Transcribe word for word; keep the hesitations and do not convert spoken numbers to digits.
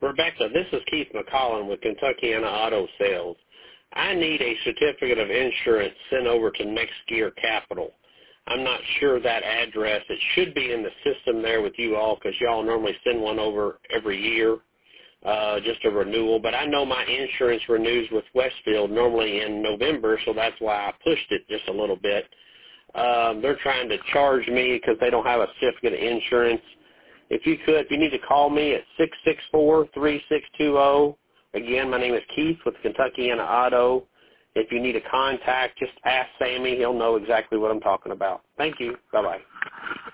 Rebecca, this is Keith McCollum with Kentuckiana Auto Sales. I need a certificate of insurance sent over to Next Gear Capital. I'm not sure that address. It should be in the system there with you all because y'all normally send one over every year, uh, just a renewal. But I know my insurance renews with Westfield normally in November, so that's why I pushed it just a little bit. Um, they're trying to charge me because they don't have a certificate of insurance. If you could, if you need to call me at six six four, three six two zero. Again, my name is Keith with Kentuckiana Auto. If you need a contact, just ask Sammy. He'll know exactly what I'm talking about. Thank you. Bye-bye.